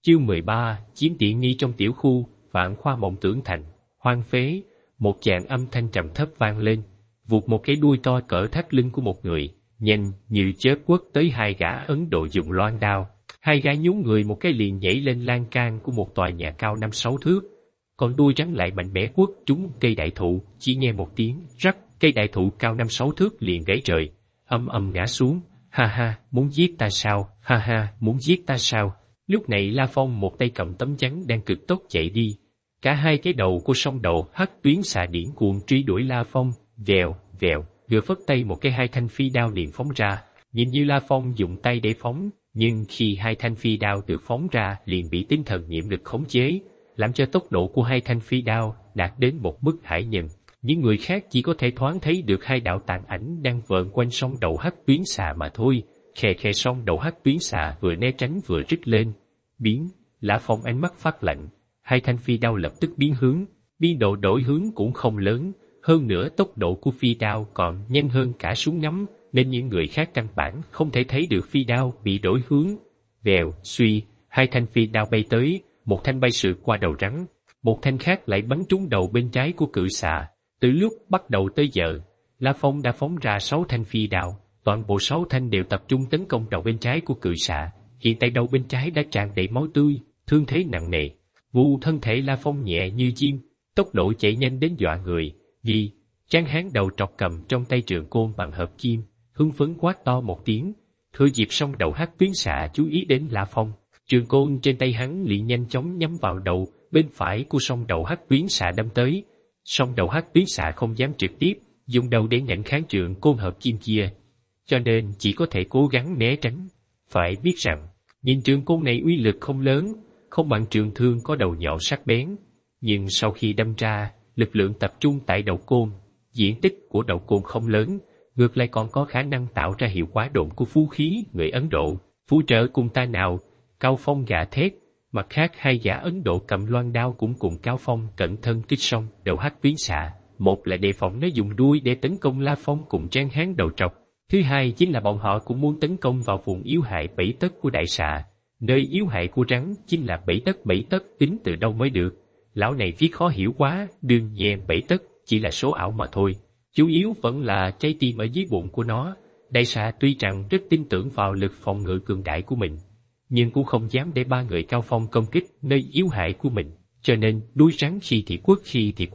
Chương 13, chiếm tiện nghi trong tiểu khu, Vạn Khoa Mộng Tưởng Thành, hoang phế, một tràng âm thanh trầm thấp vang lên, vụt một cái đuôi to cỡ thắt lưng của một người, nhanh như chớp quất tới hai gã Ấn Độ dùng loan đao. Hai gã nhún người một cái liền nhảy lên lan can của một tòa nhà cao 5-6 thước. Còn đuôi rắn lại mạnh mẽ quất trúng cây đại thụ, chỉ nghe một tiếng rắc, cây đại thụ cao 5-6 thước liền gãy trời, âm âm ngã xuống. Ha ha, muốn giết ta sao? Ha ha, muốn giết ta sao? Lúc này La Phong một tay cầm tấm chắn đang cực tốc chạy đi. Cả hai cái đầu của song đầu hắc tuyến xạ điển cuồng truy đuổi La Phong, vèo, vèo, vừa phất tay một cái hai thanh phi đao liền phóng ra. Nhìn như La Phong dùng tay để phóng, nhưng khi hai thanh phi đao được phóng ra liền bị tinh thần niệm lực khống chế, làm cho tốc độ của hai thanh phi đao đạt đến một mức hải nhân. Những người khác chỉ có thể thoáng thấy được hai đạo tàn ảnh đang vờn quanh song đầu hắc tuyến xạ mà thôi. Khè khè song đầu hắc tuyến xạ vừa né tránh vừa rít lên. Biến, La Phong ánh mắt phát lạnh, hai thanh phi đao lập tức biến hướng, biên độ đổi hướng cũng không lớn, hơn nữa tốc độ của phi đao còn nhanh hơn cả súng ngắm, nên những người khác căn bản không thể thấy được phi đao bị đổi hướng. Vèo, suy, hai thanh phi đao bay tới, một thanh bay sượt qua đầu rắn, một thanh khác lại bắn trúng đầu bên trái của cự xạ. Từ lúc bắt đầu tới giờ, La Phong đã phóng ra 6 thanh phi đao, toàn bộ 6 thanh đều tập trung tấn công đầu bên trái của cự xạ. Hiện tại đầu bên trái đã tràn đầy máu tươi, thương thế nặng nề. Vụ thân thể La Phong nhẹ như chim, tốc độ chạy nhanh đến dọa người. Vì tráng hán đầu trọc cầm trong tay trường côn bằng hợp kim, hưng phấn quát to một tiếng. Thừa dịp song đầu hắc tuyến xạ chú ý đến La Phong, trường côn trên tay hắn liền nhanh chóng nhắm vào đầu bên phải của song đầu hắc tuyến xạ đâm tới. Song đầu hắc tuyến xạ không dám trực tiếp dùng đầu để ngạnh kháng trường côn hợp kim kia, cho nên chỉ có thể cố gắng né tránh. Phải biết rằng, nhìn trường côn này uy lực không lớn, không bằng trường thương có đầu nhọn sắc bén, nhưng sau khi đâm ra, lực lượng tập trung tại đầu côn, diện tích của đầu côn không lớn, ngược lại còn có khả năng tạo ra hiệu quả độn của phú khí người Ấn Độ. Phù trợ cùng ta nào? Cao Phong gạ thét. Mặt khác hai gã Ấn Độ cầm loan đao cũng cùng Cao Phong cẩn thân trích xong đầu hắc tuyến xạ. Một là đề phòng nó dùng đuôi để tấn công La Phong cùng tráng hán đầu trọc. Thứ hai chính là bọn họ cũng muốn tấn công vào vùng yếu hại 7 tấc của đại xạ. Nơi yếu hại của rắn chính là 7 tấc tính từ đâu mới được. Lão này viết khó hiểu quá, đương nhiên 7 tấc chỉ là số ảo mà thôi. Chủ yếu vẫn là trái tim ở dưới bụng của nó. Đại xạ tuy rằng rất tin tưởng vào lực phòng ngự cường đại của mình, nhưng cũng không dám để ba người Cao Phong công kích nơi yếu hại của mình, cho nên đuôi rắn khi thì quất khi thì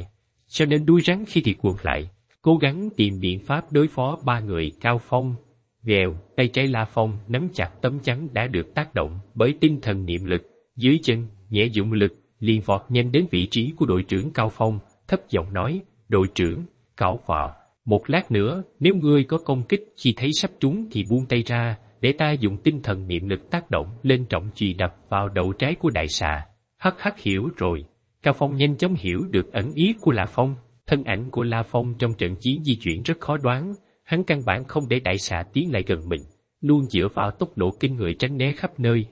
cuột lại. Cố gắng tìm biện pháp đối phó ba người Cao Phong. Vèo, tay trái La Phong nắm chặt tấm chắn đã được tác động bởi tinh thần niệm lực, dưới chân nhẹ dụng lực liền vọt nhanh đến vị trí của đội trưởng Cao Phong, thấp giọng nói: "Đội trưởng, cảo vọ, một lát nữa nếu ngươi có công kích khi thấy sắp trúng thì buông tay ra, để ta dùng tinh thần niệm lực tác động lên trọng chùy đập vào đầu trái của đại xà." Hắc hắc, hiểu rồi. Cao Phong nhanh chóng hiểu được ẩn ý của La Phong. Thân ảnh của La Phong trong trận chiến di chuyển rất khó đoán, hắn căn bản không để đại xà tiến lại gần mình, luôn dựa vào tốc độ kinh người tránh né khắp nơi.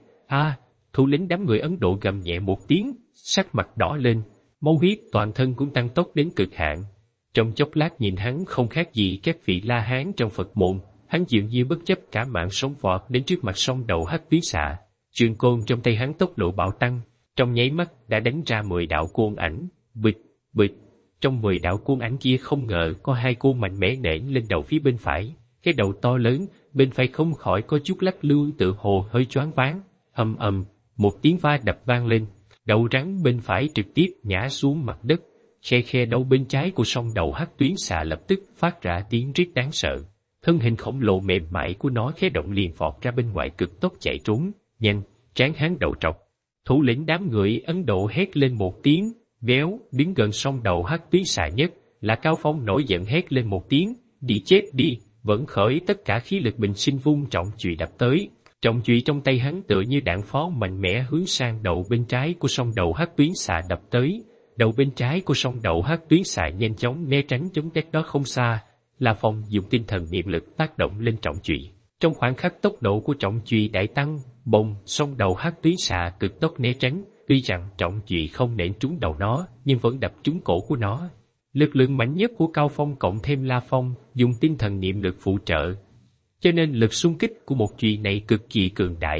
Thủ lĩnh đám người Ấn Độ gầm nhẹ một tiếng, sắc mặt đỏ lên, máu huyết toàn thân cũng tăng tốc đến cực hạn. Trong chốc lát nhìn hắn không khác gì các vị La Hán trong Phật môn, hắn dường như bất chấp cả mạng sống vọt đến trước mặt song đầu hắc tuyến xạ. Trường côn trong tay hắn tốc độ bạo tăng, trong nháy mắt đã đánh ra 10 đạo côn ảnh, bịch, bịch. Trong 10 đạo côn ảnh kia không ngờ có 2 côn mạnh mẽ nện lên đầu phía bên phải, cái đầu to lớn, bên phải không khỏi có chút lắc lư tự hồ hơi choáng váng. Ầm ầm, một tiếng va đập vang lên, đầu rắn bên phải trực tiếp ngã xuống mặt đất, khe khe đầu bên trái của song đầu hắc tuyến xạ lập tức phát ra tiếng rít đáng sợ. Thân hình khổng lồ mềm mại của nó khẽ động liền vọt ra bên ngoài cực tốc chạy trốn. Nhanh, tráng hán đầu trọc. Thủ lĩnh đám người Ấn Độ hét lên một tiếng, véo, đứng gần song đầu hắc tuyến xạ nhất là Cao Phong nổi giận hét lên một tiếng, đi chết đi, vẫn khởi tất cả khí lực bình sinh vung trọng chùy đập tới. Trọng chùy trong tay hắn tựa như đạn pháo mạnh mẽ hướng sang đầu bên trái của song đầu hắc tuyến xạ đập tới. Đầu bên trái của song đầu hắc tuyến xạ nhanh chóng né tránh chống cách đó không xa. La Phong dùng tinh thần niệm lực tác động lên trọng chùy. Trong khoảnh khắc tốc độ của trọng chùy đại tăng, bồng, song đầu hắc tuyến xạ cực tốc né tránh. Tuy rằng trọng chùy không nện trúng đầu nó, nhưng vẫn đập trúng cổ của nó. Lực lượng mạnh nhất của Cao Phong cộng thêm La Phong dùng tinh thần niệm lực phụ trợ, cho nên lực xung kích của một chùy này cực kỳ cường đại.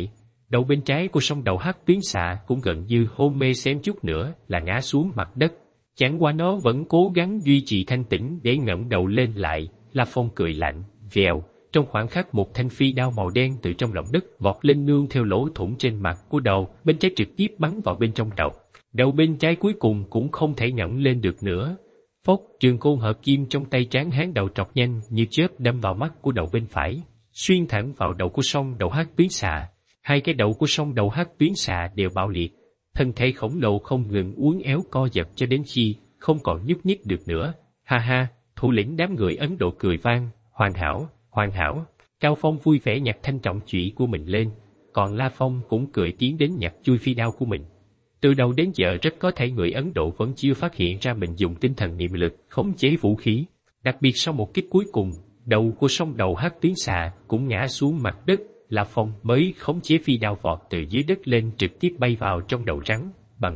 Đầu bên trái của song đầu hắc tuyến xạ cũng gần như hôn mê xém chút nữa là ngã xuống mặt đất. Chẳng qua nó vẫn cố gắng duy trì thanh tĩnh để ngẩng đầu lên lại. La Phong cười lạnh, vèo, trong khoảng khắc một thanh phi đao màu đen từ trong lòng đất vọt lên nương theo lỗ thủng trên mặt của đầu bên trái trực tiếp bắn vào bên trong đầu. Đầu bên trái cuối cùng cũng không thể ngẩng lên được nữa. Phốc, trường côn hợp kim trong tay Tráng Hán đầu trọc nhanh như chớp đâm vào mắt của đầu bên phải, xuyên thẳng vào đầu của song đầu hắc tuyến xạ. Hai cái đầu của song đầu hắc tuyến xạ đều bạo liệt, thân thể khổng lồ không ngừng uốn éo co giật cho đến khi không còn nhúc nhích được nữa. Ha ha, thủ lĩnh đám người Ấn Độ cười vang, hoàn hảo, hoàn hảo. Cao Phong vui vẻ nhặt thanh trọng chủy của mình lên, còn La Phong cũng cười tiến đến nhặt chui phi đao của mình. Từ đầu đến giờ rất có thể người Ấn Độ vẫn chưa phát hiện ra mình dùng tinh thần niệm lực khống chế vũ khí. Đặc biệt sau một kích cuối cùng, đầu của song đầu hắc tuyến xạ cũng ngã xuống mặt đất. La Phong mới khống chế phi đao vọt từ dưới đất lên trực tiếp bay vào trong đầu rắn.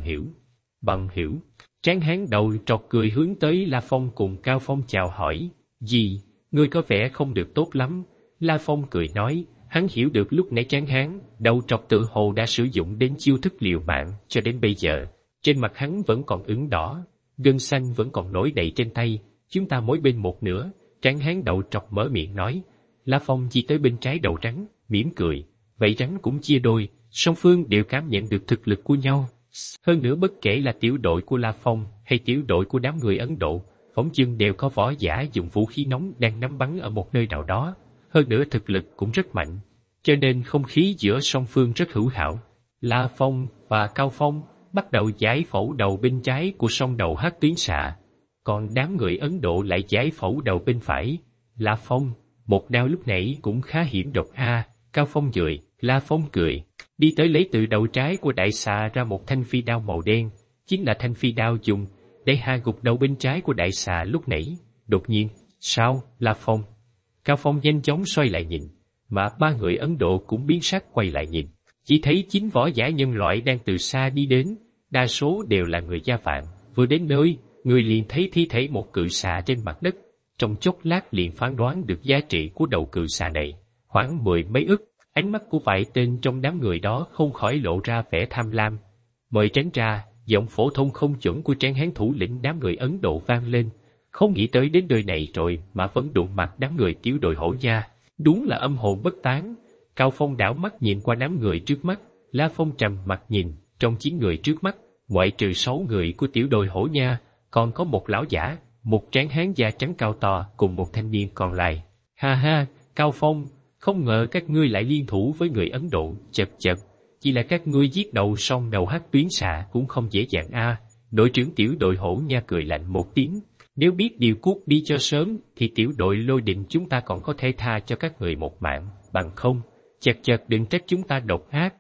Bằng hiểu. Tráng Hán đầu trọc cười hướng tới La Phong cùng Cao Phong chào hỏi. Gì, ngươi có vẻ không được tốt lắm. La Phong cười nói, hắn hiểu được lúc nãy Tráng Hán đầu trọc tự hồ đã sử dụng đến chiêu thức liều mạng cho đến bây giờ. Trên mặt hắn vẫn còn ửng đỏ, gân xanh vẫn còn nổi đầy trên tay. Chúng ta mỗi bên một nửa. Tráng Hán đầu trọc mở miệng nói. La Phong chỉ tới bên trái đầu rắn, mỉm cười. Vậy rắn cũng chia đôi, song phương đều cảm nhận được thực lực của nhau. Hơn nữa bất kể là tiểu đội của La Phong hay tiểu đội của đám người Ấn Độ, phóng chừng đều có võ giả dùng vũ khí nóng đang nắm bắn ở một nơi nào đó. Hơn nữa thực lực cũng rất mạnh, cho nên không khí giữa song phương rất hữu hảo. La Phong và Cao Phong bắt đầu giải phẫu đầu bên trái của song đầu hắc tuyến xạ, còn đám người Ấn Độ lại giải phẫu đầu bên phải. La Phong, một đao lúc nãy cũng khá hiểm độc a. Cao Phong cười, La Phong cười, đi tới lấy từ đầu trái của đại xà ra một thanh phi đao màu đen, chính là thanh phi đao dùng để hạ gục đầu bên trái của đại xà lúc nãy. Đột nhiên, sao, La Phong? Cao Phong nhanh chóng xoay lại nhìn, mà ba người Ấn Độ cũng biến sắc quay lại nhìn. Chỉ thấy 9 võ giả nhân loại đang từ xa đi đến, đa số đều là người da vàng. Vừa đến nơi, người liền thấy thi thể một cự xà trên mặt đất. Trong chốc lát liền phán đoán được giá trị của đầu cự xà này, khoảng 10 mấy ức. Ánh mắt của vài tên trong đám người đó không khỏi lộ ra vẻ tham lam. Mời tránh ra, giọng phổ thông không chuẩn của Tráng Hán thủ lĩnh đám người Ấn Độ vang lên. Không nghĩ tới đến nơi này rồi mà vẫn đụng mặt đám người tiểu đội Hổ nha. Đúng là âm hồn bất tán. Cao Phong đảo mắt nhìn qua đám người trước mắt, La Phong trầm mặt nhìn, trong 9 người trước mắt, ngoại trừ 6 người của tiểu đội Hổ nha, còn có một lão giả, một Tráng Hán da trắng cao to cùng một thanh niên còn lại. Ha ha, Cao Phong, không ngờ các ngươi lại liên thủ với người Ấn Độ, chật, chỉ là các ngươi giết đầu song đầu hắc tuyến xạ cũng không dễ dàng a. Đội trưởng tiểu đội Hổ nha cười lạnh một tiếng, nếu biết điều cút đi cho sớm thì tiểu đội Lôi Đình chúng ta còn có thể tha cho các người một mạng, bằng không, chật đừng trách chúng ta độc ác.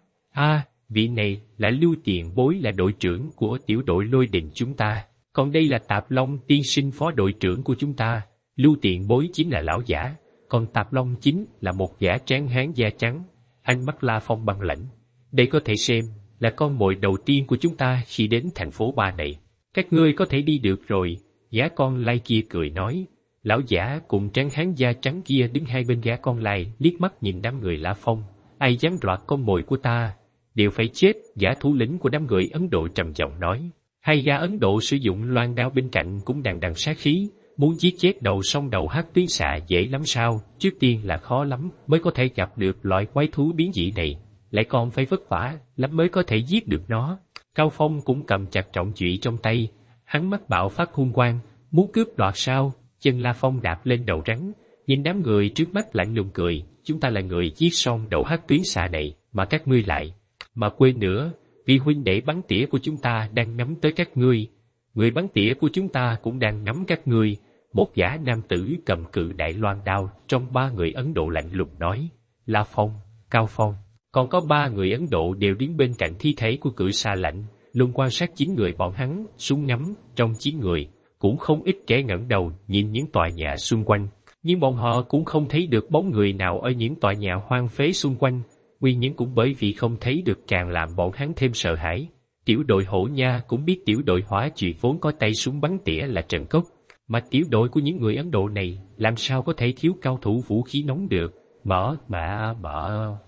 Vị này là Lưu Tiền Bối, là đội trưởng của tiểu đội Lôi Đình chúng ta, còn đây là Tạp Long tiên sinh phó đội trưởng của chúng ta. Lưu Tiền Bối chính là lão giả, còn Tạp Long chính là một gã Tráng Hán da trắng. Ánh mắt La Phong băng lãnh. Đây có thể xem là con mồi đầu tiên của chúng ta khi đến thành phố Ba này. Các ngươi có thể đi được rồi. Gã con lai kia cười nói. Lão giả cùng Tráng Hán da trắng kia đứng hai bên gã con lai, liếc mắt nhìn đám người La Phong. Ai dám đoạt con mồi của ta đều phải chết. Gã thủ lĩnh của đám người Ấn Độ trầm giọng nói. Hai gã Ấn Độ sử dụng loan đao bên cạnh cũng đằng sát khí. Muốn giết chết đầu song đầu hắc tuyến xạ dễ lắm sao? Trước tiên là khó lắm mới có thể gặp được loại quái thú biến dị này, lại còn phải vất vả lắm mới có thể giết được nó. Cao Phong cũng cầm chặt trọng chủy trong tay, hắn mắt bạo phát hung quang, muốn cướp đoạt sao? Chân La Phong đạp lên đầu rắn, nhìn đám người trước mắt lạnh lùng cười. Chúng ta là người giết song đầu hắc tuyến xạ này, mà các ngươi lại mà quên nữa, vì huynh đệ bắn tỉa của chúng ta đang nắm tới các ngươi. Người bắn tỉa của chúng ta cũng đang nắm các ngươi. Một gã nam tử cầm cự đại loan đao trong ba người Ấn Độ lạnh lùng nói. La Phong, Cao Phong, còn có 3 người Ấn Độ đều đứng bên cạnh thi thể của cự xà lạnh, luôn quan sát 9 người bọn hắn, súng nhắm. Trong 9 người, cũng không ít kẻ ngẩng đầu nhìn những tòa nhà xung quanh, nhưng bọn họ cũng không thấy được bóng người nào ở những tòa nhà hoang phế xung quanh. Nguyên nhân cũng bởi vì không thấy được càng làm bọn hắn thêm sợ hãi. Tiểu đội Hổ nha cũng biết tiểu đội Hỏa Trụy vốn có tay súng bắn tỉa là Trần Cốc, mà tiểu đội của những người Ấn Độ này làm sao có thể thiếu cao thủ vũ khí nóng được. Mở